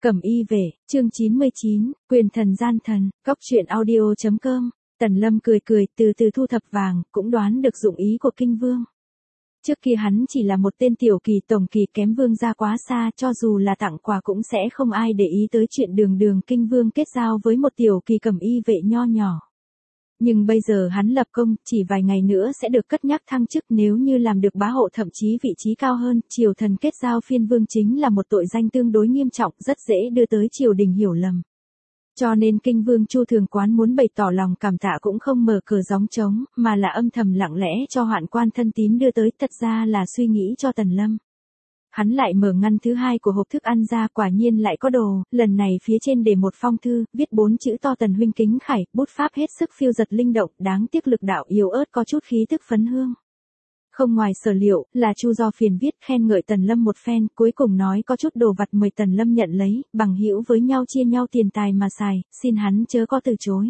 Cẩm y vệ, chương 99, quyền thần gian thần, cóc truyện audio.com, Tần Lâm cười cười từ từ thu thập vàng, cũng đoán được dụng ý của kinh vương. Trước kia hắn chỉ là một tên tiểu kỳ tổng kỳ kém vương ra quá xa, cho dù là tặng quà cũng sẽ không ai để ý tới chuyện đường kinh vương kết giao với một tiểu kỳ cẩm y vệ nho nhỏ. Nhưng bây giờ hắn lập công, chỉ vài ngày nữa sẽ được cất nhắc thăng chức, nếu như làm được bá hộ thậm chí vị trí cao hơn, triều thần kết giao phiên vương chính là một tội danh tương đối nghiêm trọng, rất dễ đưa tới triều đình hiểu lầm. Cho nên kinh vương Chu Thường Quán muốn bày tỏ lòng cảm tạ cũng không mở cờ gióng trống, mà là âm thầm lặng lẽ cho hoạn quan thân tín đưa tới, thật ra là suy nghĩ cho Tần Lâm. Hắn lại mở ngăn thứ hai của hộp thức ăn ra, quả nhiên lại có đồ, lần này phía trên để một phong thư, viết 4 chữ to: Tần huynh kính khải, bút pháp hết sức phiêu giật linh động, đáng tiếc lực đạo yếu ớt, có chút khí thức phấn hương. Không ngoài sở liệu, là Chu Do Phiền viết khen ngợi Tần Lâm một phen, cuối cùng nói có chút đồ vặt mời Tần Lâm nhận lấy, bằng hữu với nhau chia nhau tiền tài mà xài, xin hắn chớ có từ chối.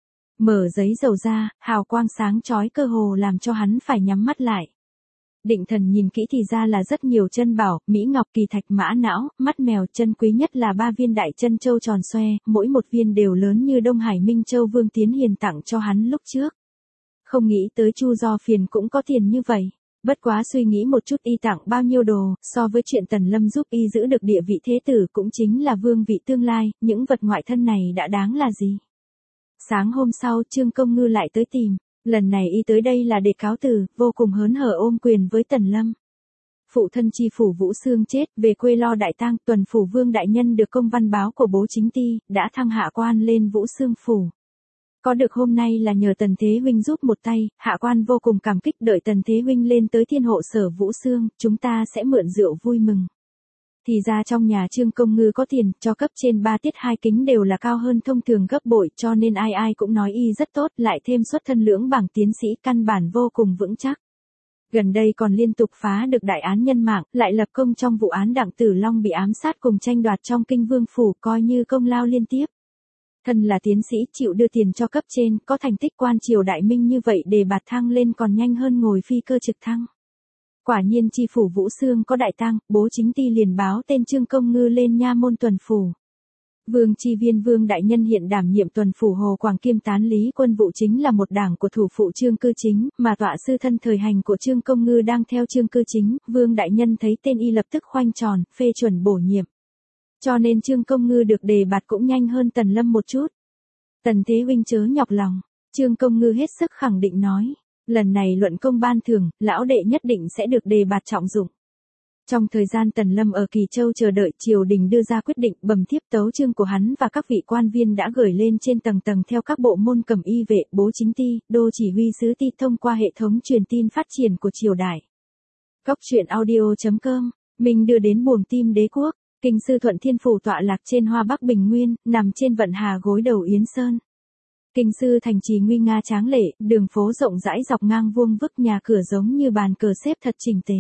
Mở giấy dầu ra, hào quang sáng chói cơ hồ làm cho hắn phải nhắm mắt lại. Định Thần nhìn kỹ thì ra là rất nhiều chân bảo, mỹ ngọc, kỳ thạch, mã não, mắt mèo, chân quý nhất là 3 viên đại chân châu tròn xoe, mỗi một viên đều lớn như Đông Hải Minh Châu Vương Tiến Hiền tặng cho hắn lúc trước. Không nghĩ tới Chu Do Phiền cũng có tiền như vậy. Bất quá suy nghĩ một chút, y tặng bao nhiêu đồ, so với chuyện Tần Lâm giúp y giữ được địa vị thế tử cũng chính là vương vị tương lai, những vật ngoại thân này đã đáng là gì. Sáng hôm sau, Trương Công Ngư lại tới tìm. Lần này y tới đây là để cáo từ, vô cùng hớn hở ôm quyền với Tần Lâm. Phụ thân chi phủ Vũ Xương chết, về quê lo đại tang, tuần phủ Vương đại nhân được công văn báo của bố chính ty, đã thăng hạ quan lên Vũ Xương phủ. Có được hôm nay là nhờ Tần Thế huynh giúp một tay, hạ quan vô cùng cảm kích, đợi Tần Thế huynh lên tới thiên hộ sở Vũ Xương, chúng ta sẽ mượn rượu vui mừng. Thì ra trong nhà Trương Công Ngư có tiền, cho cấp trên 3 tiết 2 kính đều là cao hơn thông thường gấp bội, cho nên ai ai cũng nói y rất tốt, lại thêm xuất thân lưỡng bảng tiến sĩ, căn bản vô cùng vững chắc. Gần đây còn liên tục phá được đại án nhân mạng, lại lập công trong vụ án Đặng Tử Long bị ám sát cùng tranh đoạt trong kinh vương phủ, coi như công lao liên tiếp. Thân là tiến sĩ, chịu đưa tiền cho cấp trên, có thành tích quan triều đại minh như vậy, đề bạt thăng lên còn nhanh hơn ngồi phi cơ trực thăng. Quả nhiên chi phủ Vũ Xương có đại tang, bố chính ty liền báo tên Trương Công Ngư lên nha môn tuần phủ. Vương Chi Viên Vương đại nhân hiện đảm nhiệm tuần phủ Hồ Quảng kiêm tán lý quân vụ, chính là một đảng của thủ phụ Trương Cư Chính, mà tọa sư thân thời hành của Trương Công Ngư đang theo Trương Cư Chính. Vương đại nhân thấy tên y lập tức khoanh tròn, phê chuẩn bổ nhiệm. Cho nên Trương Công Ngư được đề bạt cũng nhanh hơn Tần Lâm một chút. Tần Thế huynh chớ nhọc lòng, Trương Công Ngư hết sức khẳng định nói. Lần này luận công ban thưởng, lão đệ nhất định sẽ được đề bạt trọng dụng. Trong thời gian Tần Lâm ở Kỳ Châu chờ đợi, triều đình đưa ra quyết định, bẩm thiếp tấu chương của hắn và các vị quan viên đã gửi lên trên tầng theo các bộ môn cẩm y vệ, bố chính ty, đô chỉ huy sứ ty thông qua hệ thống truyền tin phát triển của triều đại. Cóc truyện audio.com, mình đưa đến buồng tim đế quốc, kinh sư Thuận Thiên phủ tọa lạc trên Hoa Bắc Bình Nguyên, nằm trên vận hà gối đầu Yến Sơn. Kinh sư thành trì nguy nga tráng lệ, đường phố rộng rãi dọc ngang vuông vức, nhà cửa giống như bàn cờ xếp thật chỉnh tề.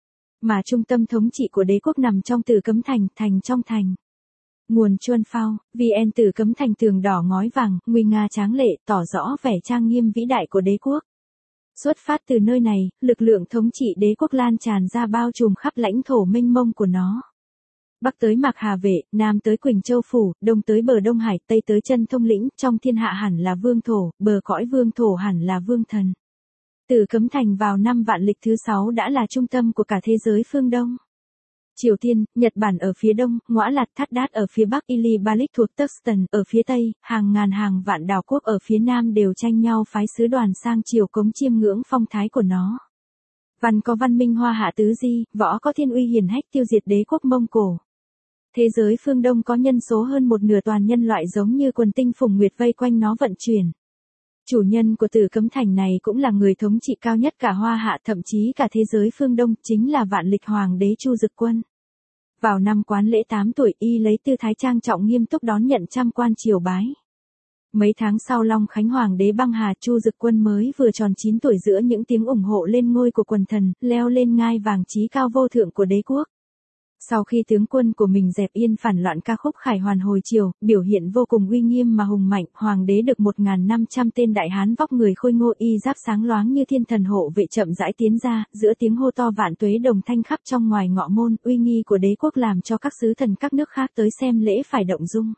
Mà trung tâm thống trị của đế quốc nằm trong Tử Cấm Thành, thành trong thành. Nguồn Chuân Phao, VN Tử Cấm Thành tường đỏ ngói vàng, nguy nga tráng lệ, tỏ rõ vẻ trang nghiêm vĩ đại của đế quốc. Xuất phát từ nơi này, lực lượng thống trị đế quốc lan tràn ra bao trùm khắp lãnh thổ mênh mông của nó. Bắc tới Mạc Hà Vệ, Nam tới Quỳnh Châu Phủ, Đông tới bờ Đông Hải, Tây tới chân Thông Lĩnh, trong thiên hạ hẳn là vương thổ, bờ cõi vương thổ hẳn là vương thần. Tử Cấm Thành vào năm vạn lịch thứ 6 đã là trung tâm của cả thế giới phương Đông. Triều Tiên, Nhật Bản ở phía đông, Ngõa Lạt Thát Đát ở phía bắc, Ili Balik thuộc Turkestan ở phía tây, hàng ngàn hàng vạn đảo quốc ở phía nam đều tranh nhau phái sứ đoàn sang triều cống chiêm ngưỡng phong thái của nó. Văn có văn minh hoa hạ tứ di, võ có thiên uy hiển hách tiêu diệt đế quốc Mông Cổ. Thế giới phương Đông có nhân số hơn một nửa toàn nhân loại giống như quần tinh phùng nguyệt vây quanh nó vận chuyển. Chủ nhân của Tử Cấm Thành này cũng là người thống trị cao nhất cả Hoa Hạ, thậm chí cả thế giới phương Đông, chính là vạn lịch hoàng đế Chu Dực Quân. Vào năm Quán Lễ 8 tuổi, y lấy tư thái trang trọng nghiêm túc đón nhận trăm quan triều bái. Mấy tháng sau Long Khánh hoàng đế băng hà, Chu Dực Quân mới vừa tròn 9 tuổi, giữa những tiếng ủng hộ lên ngôi của quần thần, leo lên ngai vàng chí cao vô thượng của đế quốc. Sau khi tướng quân của mình dẹp yên phản loạn ca khúc khải hoàn hồi chiều, biểu hiện vô cùng uy nghiêm mà hùng mạnh, hoàng đế được 1.500 tên đại hán vóc người khôi ngô y giáp sáng loáng như thiên thần hộ vệ chậm rãi tiến ra, giữa tiếng hô to vạn tuế đồng thanh khắp trong ngoài ngọ môn, uy nghi của đế quốc làm cho các sứ thần các nước khác tới xem lễ phải động dung.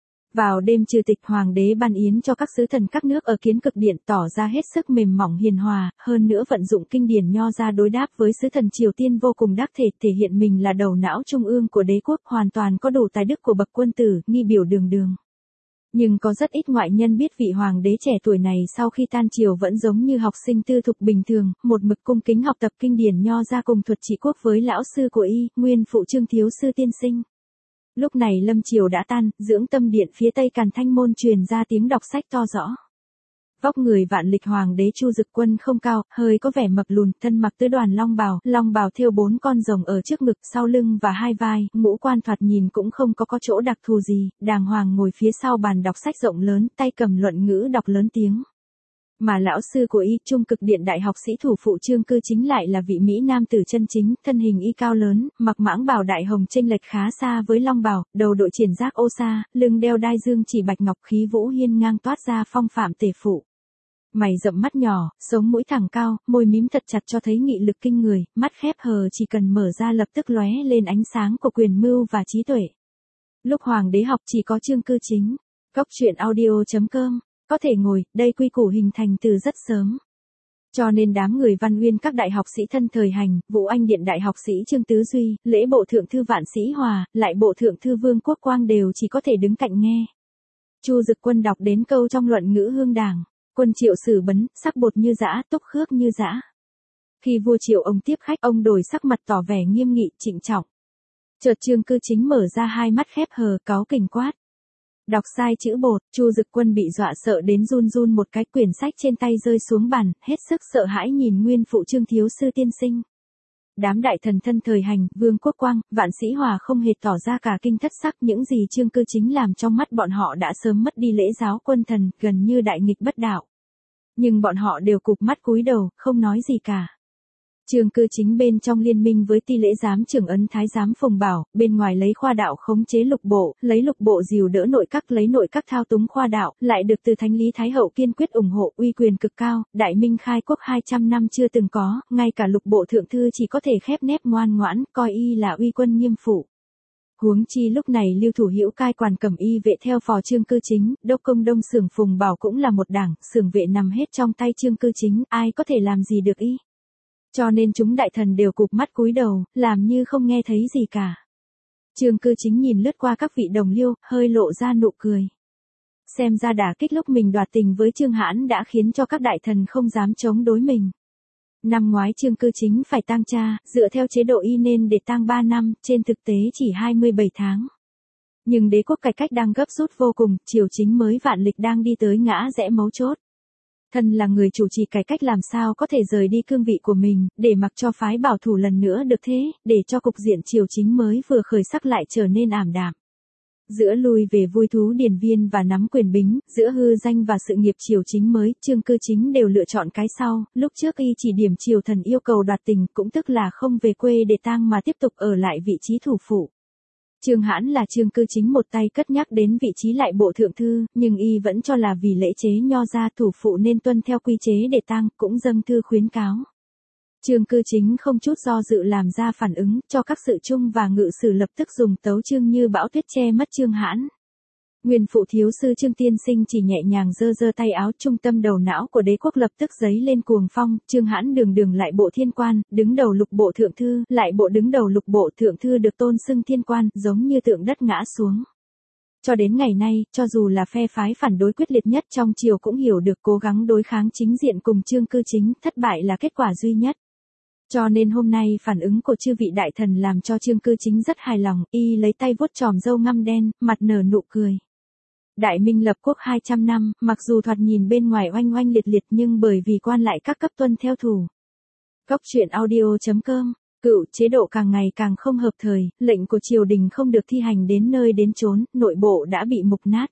Vào đêm trừ tịch, hoàng đế ban yến cho các sứ thần các nước ở Kiến Cực Điện tỏ ra hết sức mềm mỏng hiền hòa, hơn nữa vận dụng kinh điển nho ra đối đáp với sứ thần Triều Tiên vô cùng đắc thể, thể hiện mình là đầu não trung ương của đế quốc, hoàn toàn có đủ tài đức của bậc quân tử, nghi biểu đường đường. Nhưng có rất ít ngoại nhân biết vị hoàng đế trẻ tuổi này sau khi tan triều vẫn giống như học sinh tư thục bình thường, một mực cung kính học tập kinh điển nho ra cùng thuật trị quốc với lão sư của y, nguyên phụ Trương thiếu sư tiên sinh. Lúc này lâm triều đã tan, dưỡng tâm điện phía tây Càn Thanh môn truyền ra tiếng đọc sách to rõ. Vóc người vạn lịch hoàng đế Chu Dực Quân không cao, hơi có vẻ mập lùn, thân mặc tứ đoàn long bào thêu 4 con rồng ở trước ngực, sau lưng và hai vai, ngũ quan thoạt nhìn cũng không có chỗ đặc thù gì, đàng hoàng ngồi phía sau bàn đọc sách rộng lớn, tay cầm luận ngữ đọc lớn tiếng. Mà lão sư của y, Trung Cực Điện đại học sĩ thủ phụ Trương Cư Chính lại là vị mỹ nam tử chân chính, thân hình y cao lớn, mặc mãng bào đại hồng chênh lệch khá xa với long bào, đầu đội triển giác ô sa, lưng đeo đai dương chỉ bạch ngọc, khí vũ hiên ngang toát ra phong phạm tể phụ. Mày rậm mắt nhỏ, sống mũi thẳng cao, môi mím thật chặt cho thấy nghị lực kinh người, mắt khép hờ chỉ cần mở ra lập tức lóe lên ánh sáng của quyền mưu và trí tuệ. Lúc hoàng đế học chỉ có Trương Cư Chính. Góc truyện audio.com. Có thể ngồi, đây quy củ hình thành từ rất sớm. Cho nên đám người Văn Uyên các đại học sĩ thân thời hành, Vũ Anh Điện đại học sĩ Trương Tứ Duy, lễ bộ thượng thư Vạn Sĩ Hòa, lại bộ thượng thư Vương Quốc Quang đều chỉ có thể đứng cạnh nghe. Chu Dực Quân đọc đến câu trong luận ngữ hương đảng, quân Triệu xử bấn, sắc bột như dã, túc khước như dã. Khi vua Triệu ông tiếp khách, ông đổi sắc mặt tỏ vẻ nghiêm nghị, trịnh trọng. Chợt Trương Cư Chính mở ra hai mắt khép hờ, cáu kỉnh quát. Đọc sai chữ bột, Chu Dực Quân bị dọa sợ đến run run một cái, quyển sách trên tay rơi xuống bàn, hết sức sợ hãi nhìn nguyên phụ Trương thiếu sư tiên sinh. Đám đại thần thân thời hành, Vương Quốc Quang, Vạn Sĩ Hòa không hề tỏ ra cả kinh thất sắc, những gì Trương Cư Chính làm trong mắt bọn họ đã sớm mất đi lễ giáo quân thần, gần như đại nghịch bất đạo. Nhưng bọn họ đều cụp mắt cúi đầu, không nói gì cả. Trương Cư Chính bên trong liên minh với Ti lễ giám trưởng ấn thái giám Phùng Bảo, bên ngoài lấy khoa đạo khống chế lục bộ, lấy lục bộ dìu đỡ nội các, lấy nội các thao túng khoa đạo, lại được từ Thánh Lý Thái Hậu kiên quyết ủng hộ, uy quyền cực cao, đại minh khai quốc 200 năm chưa từng có, ngay cả lục bộ thượng thư chỉ có thể khép nép ngoan ngoãn, coi y là uy quân nghiêm phụ. Huống chi lúc này Lưu Thủ Hữu cai quản cẩm y vệ theo phò Trương Cư Chính, đốc công Đông Xưởng Phùng Bảo cũng là một đảng, xưởng vệ nằm hết trong tay Trương Cư Chính, ai có thể làm gì được y. Cho nên chúng đại thần đều cụp mắt cúi đầu, làm như không nghe thấy gì cả. Trương Cư Chính nhìn lướt qua các vị đồng liêu, hơi lộ ra nụ cười. Xem ra đả kích lúc mình đoạt tình với Trương Hãn đã khiến cho các đại thần không dám chống đối mình. Năm ngoái Trương Cư Chính phải tang cha, dựa theo chế độ y nên để tang 3 năm, trên thực tế chỉ 27 tháng. Nhưng đế quốc cải cách đang gấp rút vô cùng, triều chính mới vạn lịch đang đi tới ngã rẽ mấu chốt. Thân là người chủ trì cải cách làm sao có thể rời đi cương vị của mình, để mặc cho phái bảo thủ lần nữa được thế, để cho cục diện triều chính mới vừa khởi sắc lại trở nên ảm đạm. Giữa lui về vui thú điền viên và nắm quyền bính, giữa hư danh và sự nghiệp triều chính mới, Trương Cư Chính đều lựa chọn cái sau, lúc trước y chỉ điểm triều thần yêu cầu đoạt tình, cũng tức là không về quê để tang mà tiếp tục ở lại vị trí thủ phủ. Trương Hãn là Trương Cư Chính một tay cất nhắc đến vị trí lại bộ thượng thư, nhưng y vẫn cho là vì lễ chế nho gia thủ phụ nên tuân theo quy chế để tang, cũng dâng thư khuyến cáo. Trương Cư Chính không chút do dự làm ra phản ứng, cho các sự chung và ngự sử lập tức dùng tấu chương như bão tuyết che mất Trương Hãn. Nguyên phụ thiếu sư Trương tiên sinh chỉ nhẹ nhàng giơ giơ tay áo, trung tâm đầu não của đế quốc lập tức giấy lên cuồng phong, Trương Hãn đường đường lại bộ thiên quan, đứng đầu lục bộ thượng thư, lại bộ đứng đầu lục bộ thượng thư được tôn xưng thiên quan, giống như tượng đất ngã xuống. Cho đến ngày nay, cho dù là phe phái phản đối quyết liệt nhất trong triều cũng hiểu được cố gắng đối kháng chính diện cùng Trương Cư Chính, thất bại là kết quả duy nhất. Cho nên hôm nay phản ứng của chư vị đại thần làm cho Trương Cư Chính rất hài lòng, y lấy tay vuốt chòm râu ngăm đen, mặt nở nụ cười. Đại Minh lập quốc 200 năm, mặc dù thoạt nhìn bên ngoài oanh oanh liệt liệt nhưng bởi vì quan lại các cấp tuân theo thủ. Góc truyện audio.com. Cựu chế độ càng ngày càng không hợp thời, lệnh của triều đình không được thi hành đến nơi đến chốn, nội bộ đã bị mục nát.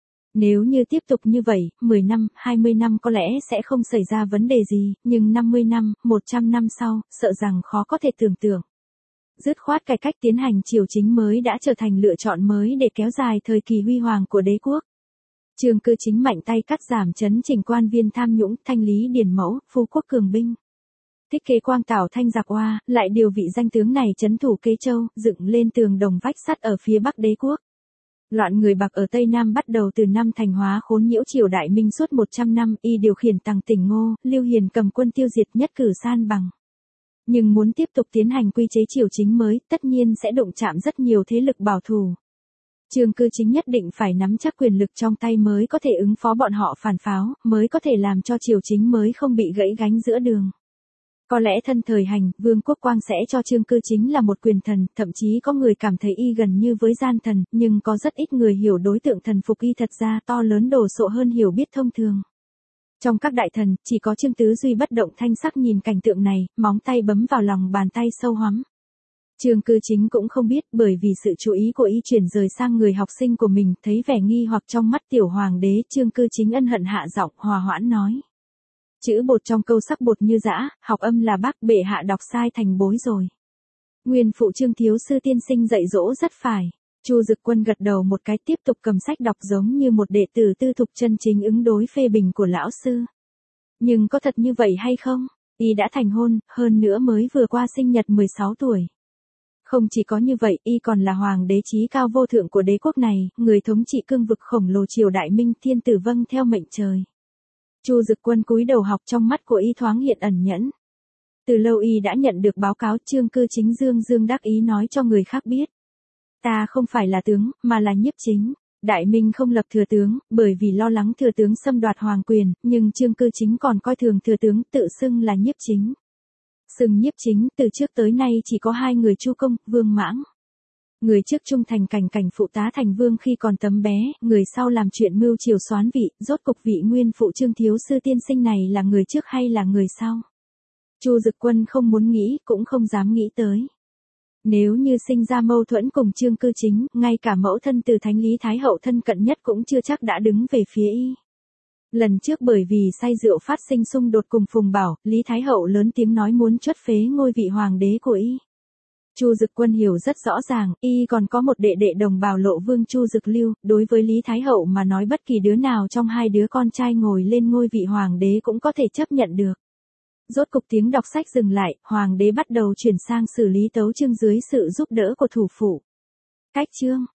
Nếu như tiếp tục như vậy, 10 năm, 20 năm có lẽ sẽ không xảy ra vấn đề gì, nhưng 50 năm, 100 năm sau, sợ rằng khó có thể tưởng tượng. Dứt khoát cải cách tiến hành triều chính mới đã trở thành lựa chọn mới để kéo dài thời kỳ huy hoàng của đế quốc. Trương Cư Chính mạnh tay cắt giảm trấn chỉnh quan viên tham nhũng, thanh lý điền mẫu, phú quốc cường binh. Thiết kế Quang Tảo Thanh Giặc Oa, lại điều vị danh tướng này trấn thủ Kế Châu, dựng lên tường đồng vách sắt ở phía bắc đế quốc. Loạn người Bạc ở Tây Nam bắt đầu từ năm Thành Hóa khốn nhiễu triều Đại Minh suốt 100 năm, y điều khiển Tằng Tỉnh Ngô, Lưu Hiền cầm quân tiêu diệt, nhất cử san bằng. Nhưng muốn tiếp tục tiến hành quy chế triều chính mới, tất nhiên sẽ đụng chạm rất nhiều thế lực bảo thủ. Trương Cư Chính nhất định phải nắm chắc quyền lực trong tay mới có thể ứng phó bọn họ phản pháo, mới có thể làm cho triều chính mới không bị gãy gánh giữa đường. Có lẽ thân thời hành, Vương Quốc Quang sẽ cho Trương Cư Chính là một quyền thần, thậm chí có người cảm thấy y gần như với gian thần, nhưng có rất ít người hiểu đối tượng thần phục y thật ra to lớn đồ sộ hơn hiểu biết thông thường. Trong các đại thần, chỉ có Trương Tứ Duy bất động thanh sắc nhìn cảnh tượng này, móng tay bấm vào lòng bàn tay sâu hoắm. Trương Cư Chính cũng không biết, bởi vì sự chú ý của y chuyển rời sang người học sinh của mình, thấy vẻ nghi hoặc trong mắt tiểu hoàng đế, Trương Cư Chính ân hận hạ giọng, hòa hoãn nói. Chữ bột trong câu sắc bột như dã, học âm là bác, bệ hạ đọc sai thành bối rồi. Nguyên phụ Trương thiếu sư tiên sinh dạy dỗ rất phải. Chu Dực Quân gật đầu một cái, tiếp tục cầm sách đọc giống như một đệ tử tư thục chân chính ứng đối phê bình của lão sư. Nhưng có thật như vậy hay không? Y đã thành hôn, hơn nữa mới vừa qua sinh nhật 16 tuổi. Không chỉ có như vậy, y còn là hoàng đế chí cao vô thượng của đế quốc này, người thống trị cương vực khổng lồ triều Đại Minh, thiên tử vâng theo mệnh trời. Chu Dực Quân cúi đầu học, trong mắt của y thoáng hiện ẩn nhẫn. Từ lâu y đã nhận được báo cáo, Trương Cư Chính dương dương đắc ý nói cho người khác biết. Ta không phải là tướng, mà là nhiếp chính. Đại Minh không lập thừa tướng, bởi vì lo lắng thừa tướng xâm đoạt hoàng quyền, nhưng Trương Cư Chính còn coi thường thừa tướng, tự xưng là nhiếp chính. Xưng nhiếp chính, từ trước tới nay chỉ có hai người, Chu Công, Vương Mãng. Người trước trung thành cảnh phụ tá thành vương khi còn tấm bé, người sau làm chuyện mưu triều soán vị, rốt cục vị nguyên phụ Trương thiếu sư tiên sinh này là người trước hay là người sau? Chu Dực Quân không muốn nghĩ, cũng không dám nghĩ tới. Nếu như sinh ra mâu thuẫn cùng Trương Cư Chính, ngay cả mẫu thân từ Thánh Lý Thái Hậu thân cận nhất cũng chưa chắc đã đứng về phía y. Lần trước bởi vì say rượu phát sinh xung đột cùng Phùng Bảo, Lý Thái Hậu lớn tiếng nói muốn chuất phế ngôi vị hoàng đế của y. Chu Dực Quân hiểu rất rõ ràng, y còn có một đệ đệ đồng bào Lộ Vương Chu Dực Lưu, đối với Lý Thái Hậu mà nói bất kỳ đứa nào trong hai đứa con trai ngồi lên ngôi vị hoàng đế cũng có thể chấp nhận được. Rốt cục tiếng đọc sách dừng lại, hoàng đế bắt đầu chuyển sang xử lý tấu chương dưới sự giúp đỡ của thủ phủ. Cách chương